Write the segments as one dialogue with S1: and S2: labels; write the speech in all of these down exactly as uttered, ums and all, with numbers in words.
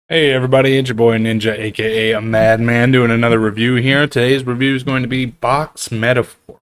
S1: Hey everybody, it's your boy Ninja, aka a Madman, doing another review here. Today's review is going to be Box Metaphor.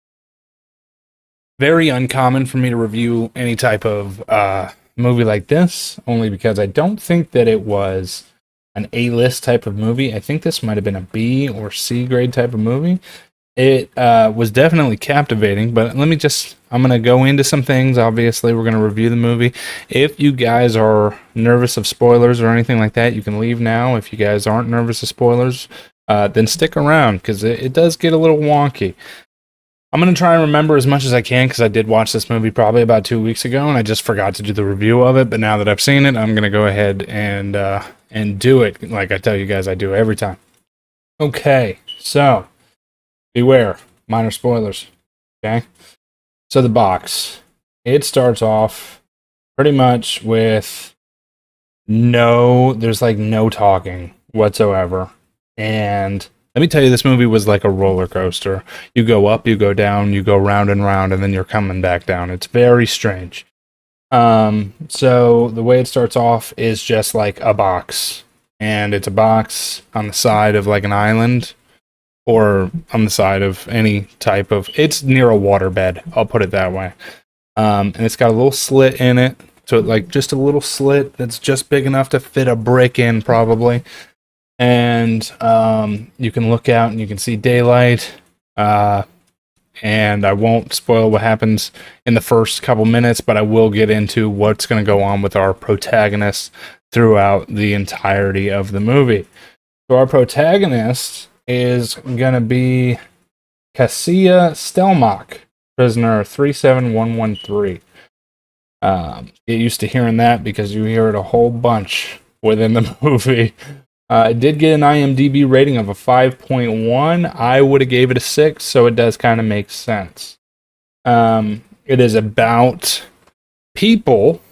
S1: Very uncommon for me to review any type of uh, movie like this, only because I don't think that it was an A-list type of movie. I think this might have been a B or C grade type of movie. It uh, was definitely captivating, but let me just, I'm going to go into some things. Obviously, we're going to review the movie. If you guys are nervous of spoilers or anything like that, you can leave now. If you guys aren't nervous of spoilers, uh, then stick around, because it, it does get a little wonky. I'm going to try and remember as much as I can, because I did watch this movie probably about two weeks ago, and I just forgot to do the review of it. But now that I've seen it, I'm going to go ahead and, uh, and do it, like I tell you guys I do every time. Okay, so beware, minor spoilers. Okay, so the box, it starts off pretty much with no, there's like no talking whatsoever. And let me tell you, this movie was like a roller coaster. You go up, you go down, you go round and round, and then you're coming back down. It's very strange. Um, so the way it starts off is just like a box, and it's a box on the side of like an island, or on the side of any type of, it's near a waterbed, I'll put it that way. Um, and it's got a little slit in it, so it, like just a little slit that's just big enough to fit a brick in, probably. And um, you can look out and you can see daylight. Uh, and I won't spoil what happens in the first couple minutes, but I will get into what's going to go on with our protagonist throughout the entirety of the movie. So our protagonist is going to be Cassia Stelmach, prisoner three seven one one three. Um, get used to hearing that, because you hear it a whole bunch within the movie. Uh, it did get an IMDb rating of a five point one. I would have gave it a six, so it does kind of make sense. Um, it is about people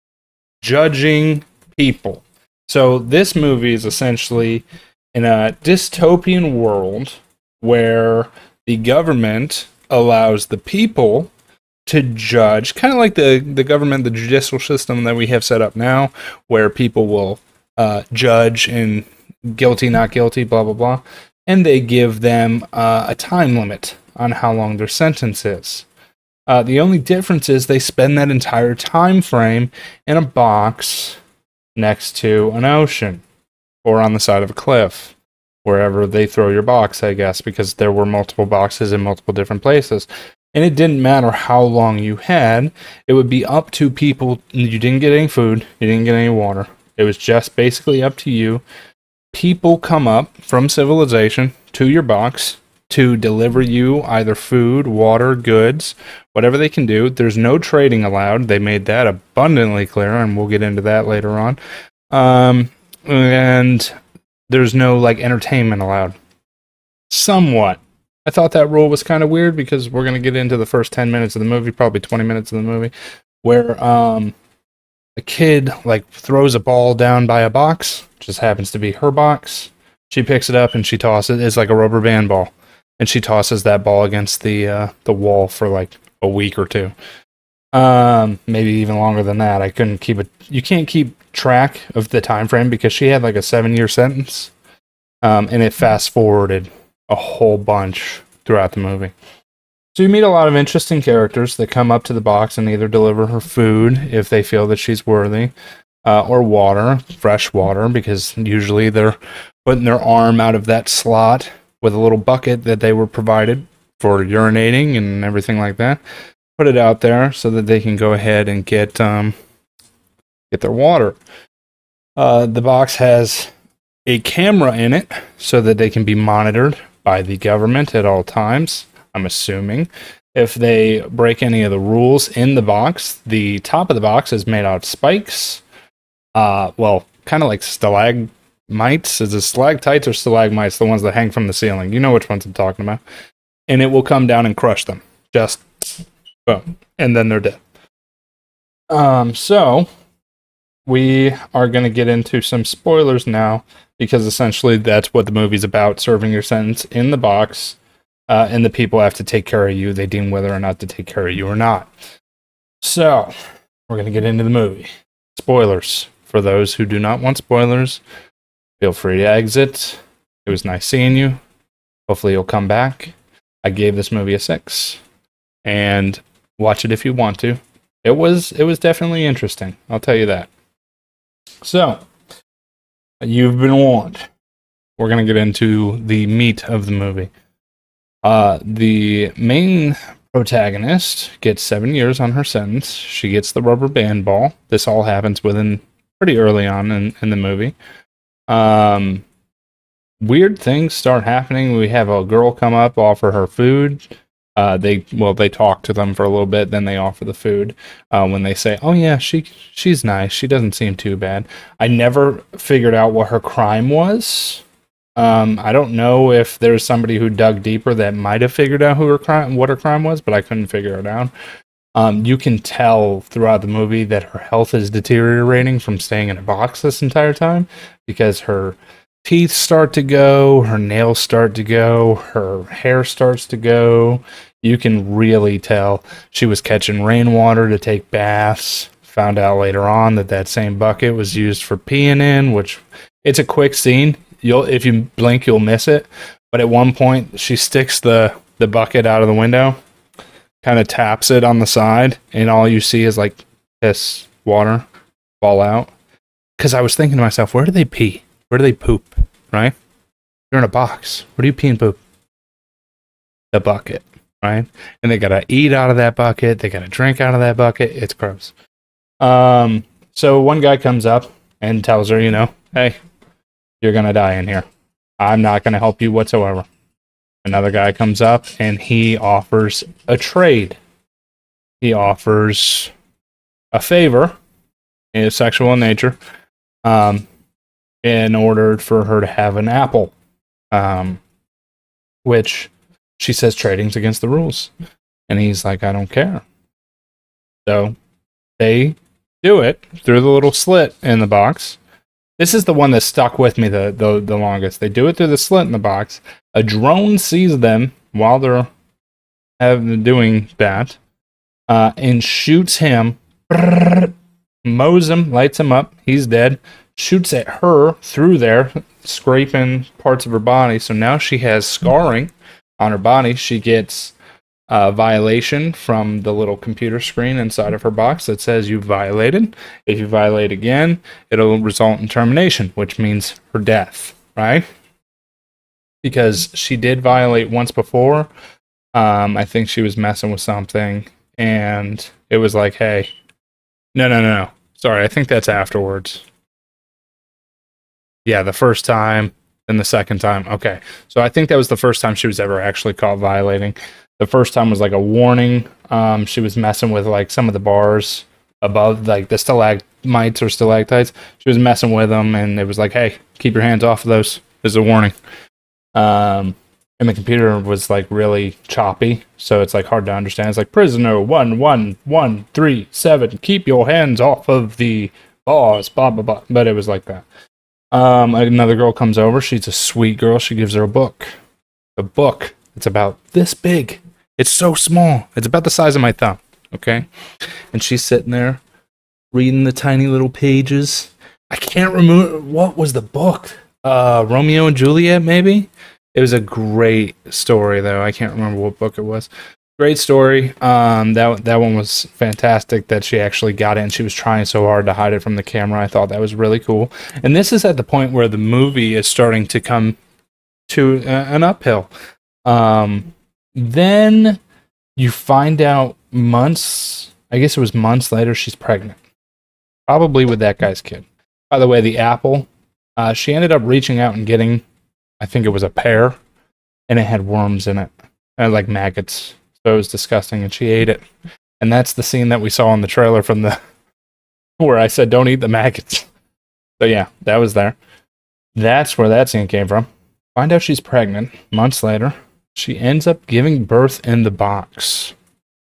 S1: judging people. So this movie is essentially in a dystopian world where the government allows the people to judge, kind of like the, the government, the judicial system that we have set up now, where people will uh, judge and guilty, not guilty, blah, blah, blah. And they give them uh, a time limit on how long their sentence is. Uh, the only difference is they spend that entire time frame in a box next to an ocean, or on the side of a cliff, wherever they throw your box, I guess, because there were multiple boxes in multiple different places. And it didn't matter how long you had, it would be up to people. You didn't get any food, you didn't get any water. It was just basically up to you. People come up from civilization to your box to deliver you either food, water, goods, whatever they can do. There's no trading allowed. They made that abundantly clear, and we'll get into that later on. Um, and there's no like entertainment allowed. Somewhat. I thought that rule was kind of weird, because we're going to get into the first ten minutes of the movie, probably twenty minutes of the movie, where um, a kid like throws a ball down by a box, just happens to be her box. She picks it up and she tosses it. It's like a rubber band ball, and she tosses that ball against the uh, the wall for like a week or two. Um, maybe even longer than that. I couldn't keep it. You can't keep track of the time frame, because she had like a seven year sentence, um, and it fast forwarded a whole bunch throughout the movie. So you meet a lot of interesting characters that come up to the box and either deliver her food if they feel that she's worthy, uh, or water, fresh water, because usually they're putting their arm out of that slot with a little bucket that they were provided for urinating and everything like that. Put it out there so that they can go ahead and get um, get their water. Uh, the box has a camera in it so that they can be monitored by the government at all times, I'm assuming. If they break any of the rules in the box, the top of the box is made out of spikes. Uh, well, kind of like stalagmites. Is it stalactites or stalagmites? The ones that hang from the ceiling. You know which ones I'm talking about. And it will come down and crush them. Just boom. And then they're dead. Um, so we are going to get into some spoilers now, because essentially that's what the movie's about, serving your sentence in the box, uh, and the people have to take care of you. They deem whether or not to take care of you or not. So, we're going to get into the movie. Spoilers. For those who do not want spoilers, Feel free to exit. It was nice seeing you. Hopefully you'll come back. I gave this movie a six. And watch it if you want to. It was it was definitely interesting. I'll tell you that. So, you've been warned. We're going to get into the meat of the movie. Uh, the main protagonist gets seven years on her sentence. She gets the rubber band ball. This all happens within pretty early on in, in the movie. Um, weird things start happening. We have a girl come up, offer her food. Uh, they well, they talk to them for a little bit, then they offer the food. Uh, when they say, "Oh yeah, she she's nice. She doesn't seem too bad." I never figured out what her crime was. Um, I don't know if there's somebody who dug deeper that might have figured out who her crime, what her crime was, but I couldn't figure it out. Um, you can tell throughout the movie that her health is deteriorating from staying in a box this entire time because her teeth start to go, her nails start to go, her hair starts to go. You can really tell she was catching rainwater to take baths. Found out later on that that same bucket was used for peeing in, which it's a quick scene. You'll if you blink, you'll miss it. But at one point, she sticks the, the bucket out of the window, kind of taps it on the side, and all you see is like piss, water, fall out. Because I was thinking to myself, where do they pee? Where do they poop, right? You're in a box. Where do you pee and poop? The bucket, right? And they gotta eat out of that bucket. They gotta drink out of that bucket. It's gross. Um, so one guy comes up and tells her, you know, hey, you're gonna die in here. I'm not gonna help you whatsoever. Another guy comes up and he offers a trade. He offers a favor, is sexual in nature. Um, in order for her to have an apple, um, which she says trading's against the rules. And he's like, I don't care. So they do it through the little slit in the box. This is the one that stuck with me the, the, the longest. They do it through the slit in the box. A drone sees them while they're having, doing that uh, and shoots him, mows him, lights him up. He's dead. Shoots at her through there, scraping parts of her body. So now she has scarring on her body. She gets a violation from the little computer screen inside of her box that says you violated. If you violate again, it'll result in termination, which means her death, right? Because she did violate once before. Um, I think she was messing with something, and it was like, hey, no, no, no, no. Sorry, I think that's afterwards. Yeah, the first time and the second time. Okay. So I think that was the first time she was ever actually caught violating. The first time was like a warning. Um, she was messing with like some of the bars above, like the stalagmites or stalactites. She was messing with them, and it was like, hey, keep your hands off of those. There's a warning. Um, and the computer was like really choppy, so it's like hard to understand. It's like prisoner one one one three seven. Keep your hands off of the bars. Blah blah blah. But it was like that. Um, another girl comes over. She's a sweet girl. She gives her a book. A book. It's about this big. It's so small. It's about the size of my thumb. Okay? And she's sitting there reading the tiny little pages. I can't remember. What was the book? Uh, Romeo and Juliet, maybe? It was a great story, though. I can't remember what book it was. Great story. Um, that that one was fantastic that she actually got it, and she was trying so hard to hide it from the camera. I thought that was really cool. And this is at the point where the movie is starting to come to uh, an uphill. Um, then you find out months, I guess it was months later, she's pregnant. Probably with that guy's kid. By the way, the apple, uh, she ended up reaching out and getting, I think it was a pear, and it had worms in it, and like maggots. So it was disgusting, and she ate it. And that's the scene that we saw in the trailer from the where I said, don't eat the maggots. So yeah, that was there. That's where that scene came from. Find out she's pregnant months later. She ends up giving birth in the box.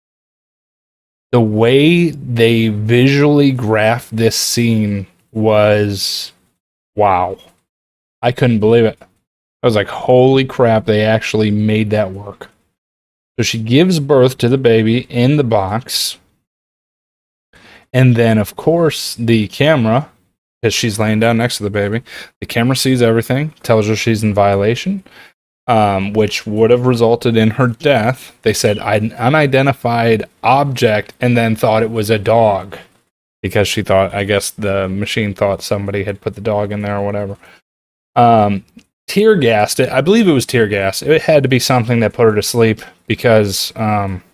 S1: The way they visually graphed this scene was wow. I couldn't believe it. I was like, holy crap, they actually made that work. So she gives birth to the baby in the box. And then, of course, the camera because she's laying down next to the baby. The camera sees everything, tells her she's in violation, um, which would have resulted in her death. They said an unidentified object and then thought it was a dog because she thought, I guess the machine thought somebody had put the dog in there or whatever. Um, tear gassed it. I believe it was tear gas. It had to be something that put her to sleep because um,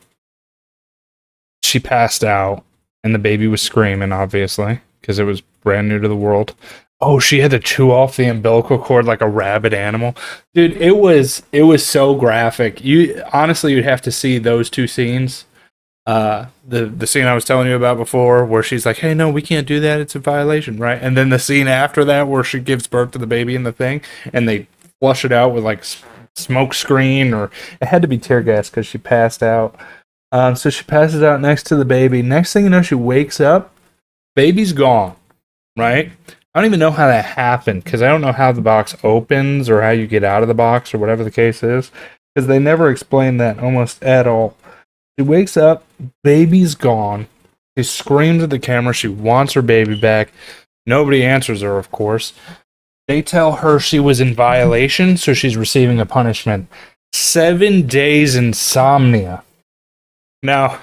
S1: she passed out and the baby was screaming, obviously, because it was brand new to the world. Oh, she had to chew off the umbilical cord like a rabid animal. Dude, it was it was so graphic. You honestly, you'd have to see those two scenes. Uh, the the scene I was telling you about before, where she's like, "Hey, no, we can't do that. It's a violation, right?" And then the scene after that, where she gives birth to the baby in the thing, and they flush it out with like smoke screen, or it had to be tear gas because she passed out. Um, so she passes out next to the baby. Next thing you know, she wakes up. Baby's gone, right? I don't even know how that happened because I don't know how the box opens or how you get out of the box or whatever the case is, because they never explain that almost at all. She wakes up, baby's gone. She screams at the camera. She wants her baby back. Nobody answers her, of course. They tell her she was in violation, so she's receiving a punishment. Seven days insomnia. Now,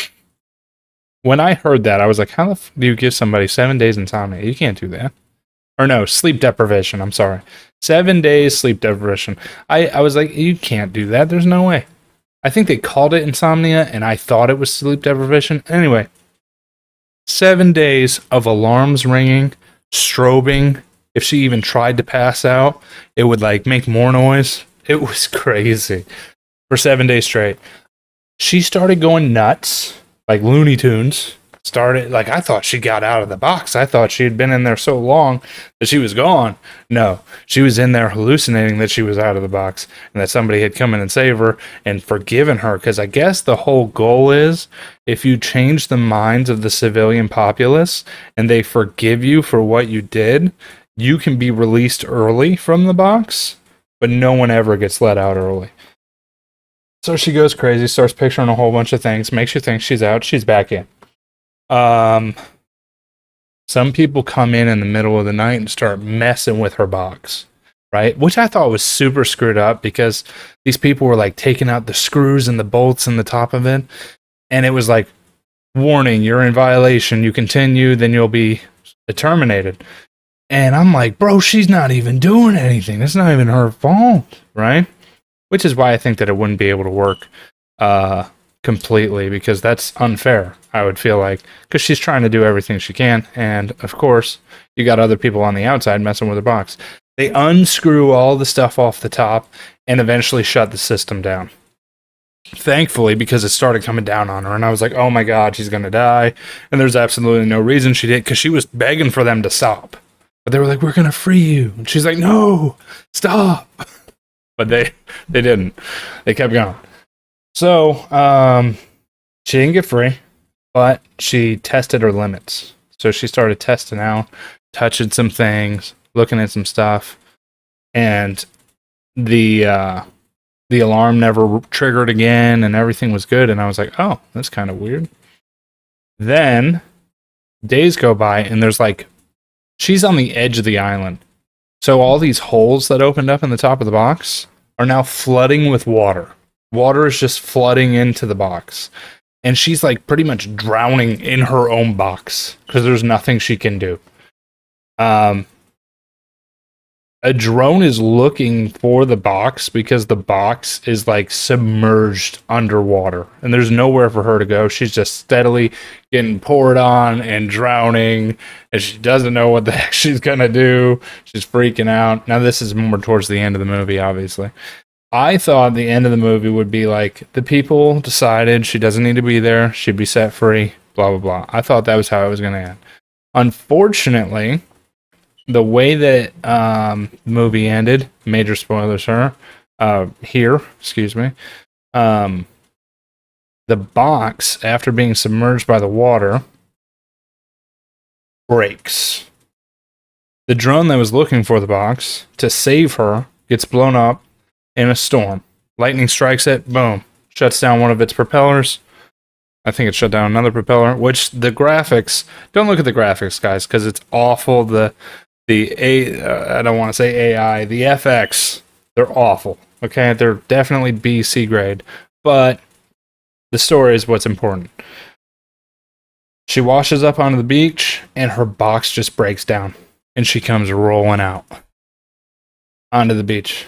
S1: when I heard that, I was like, how the f do you give somebody seven days insomnia? You can't do that. Or no, sleep deprivation. I'm sorry. Seven days sleep deprivation. I, I was like, you can't do that. There's no way. I think they called it insomnia, and I thought it was sleep deprivation. Anyway, seven days of alarms ringing, strobing. If she even tried to pass out, it would like make more noise. It was crazy for seven days straight. She started going nuts, like Looney Tunes. Started like I thought she got out of the box. I thought she had been in there so long that she was gone. No, she was in there hallucinating that she was out of the box and that somebody had come in and saved her and forgiven her. Because I guess the whole goal is if you change the minds of the civilian populace and they forgive you for what you did, you can be released early from the box, but no one ever gets let out early. So she goes crazy, starts picturing a whole bunch of things, makes you think she's out, she's back in. Um, some people come in in the middle of the night and start messing with her box, right? Which I thought was super screwed up because these people were like taking out the screws and the bolts in the top of it. And it was like, warning, you're in violation. You continue, then you'll be terminated. And I'm like, bro, she's not even doing anything. It's not even her fault, right? Which is why I think that it wouldn't be able to work uh, completely, because that's unfair, I would feel like, because she's trying to do everything she can. And of course, you got other people on the outside messing with the box. They unscrew all the stuff off the top and eventually shut the system down. Thankfully, because it started coming down on her, and I was like, oh my God, she's going to die. And there's absolutely no reason she did, because she was begging for them to stop. But they were like, we're going to free you. And she's like, no, stop. But they, they didn't. They kept going. So, um, she didn't get free, but she tested her limits. So she started testing out, touching some things, looking at some stuff, and the uh, the alarm never triggered again, and everything was good. And I was like, oh, that's kind of weird. Then days go by, and there's like, she's on the edge of the island. So all these holes that opened up in the top of the box are now flooding with water. Water is just flooding into the box. And she's like pretty much drowning in her own box because there's nothing she can do. Um, a drone is looking for the box because the box is like submerged underwater and there's nowhere for her to go. She's just steadily getting poured on and drowning, and she doesn't know what the heck she's gonna do. She's freaking out. Now this is more towards the end of the movie, obviously. I thought the end of the movie would be like, the people decided she doesn't need to be there, she'd be set free, blah, blah, blah. I thought that was how it was going to end. Unfortunately, the way that um, the movie ended, major spoilers here, uh, here, excuse me, um, the box, after being submerged by the water, breaks. The drone that was looking for the box to save her gets blown up in a storm. Lightning strikes it, boom, shuts down one of its propellers. I think it shut down another propeller, which the graphics, don't look at the graphics, guys, because it's awful. The, the A, uh, I don't want to say A I, the F X, they're awful. Okay, they're definitely B, C grade. But the story is what's important. She washes up onto the beach, and her box just breaks down, and she comes rolling out onto the beach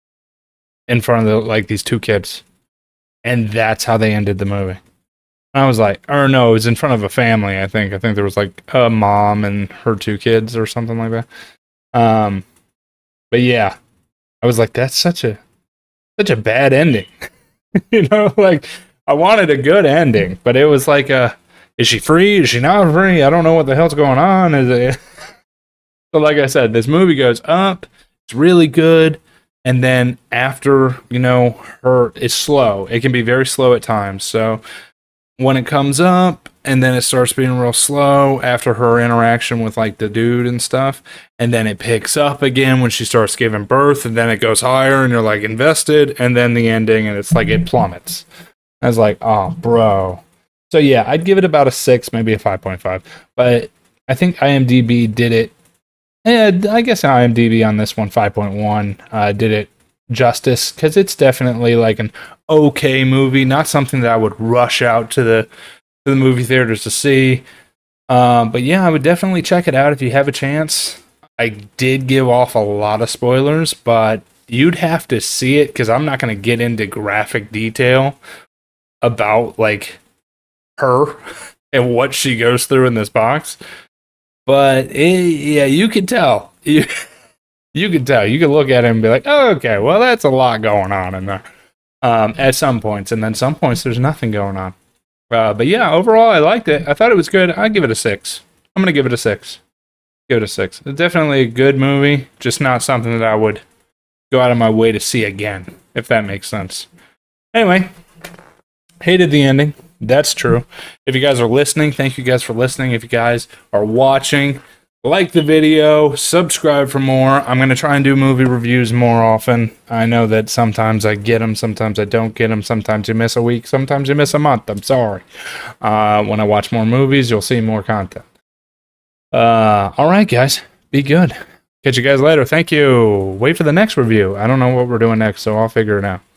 S1: in front of the, like these two kids. And that's how they ended the movie. I was like, or no, it was in front of a family, I think. I think there was like a mom and her two kids or something like that. Um, but yeah, I was like, that's such a such a bad ending. You know, like I wanted a good ending, but it was like, a, is she free? Is she not free? I don't know what the hell's going on. Is it? So, like I said, this movie goes up. It's really good. And then after, you know, her, it's slow. It can be very slow at times. So when it comes up and then it starts being real slow after her interaction with like the dude and stuff, and then it picks up again when she starts giving birth, and then it goes higher and you're like invested, and then the ending and it's like it plummets. I was like, oh, bro. So yeah, I'd give it about a six, maybe a five point five. But I think IMDb did it. Yeah, I guess IMDb on this one, five point one, uh, did it justice, because it's definitely like an okay movie, not something that I would rush out to the to the movie theaters to see. Um, but yeah, I would definitely check it out if you have a chance. I did give off a lot of spoilers, but you'd have to see it, because I'm not going to get into graphic detail about like her and what she goes through in this box. But it, yeah, you could tell. You you could tell. You could look at it and be like, oh, okay, well, that's a lot going on in there um, at some points. And then some points, there's nothing going on. Uh, but yeah, overall, I liked it. I thought it was good. I'd give it a six. I'm going to give it a six. Give it a six. It's definitely a good movie, just not something that I would go out of my way to see again, if that makes sense. Anyway, hated the ending. That's true. If you guys are listening, thank you guys for listening. If you guys are watching, like the video, subscribe for more. I'm going to try and do movie reviews more often. I know that sometimes I get them, sometimes I don't get them. Sometimes you miss a week, sometimes you miss a month. I'm sorry. Uh, when I watch more movies, you'll see more content. Uh, all right, guys. Be good. Catch you guys later. Thank you. Wait for the next review. I don't know what we're doing next, so I'll figure it out.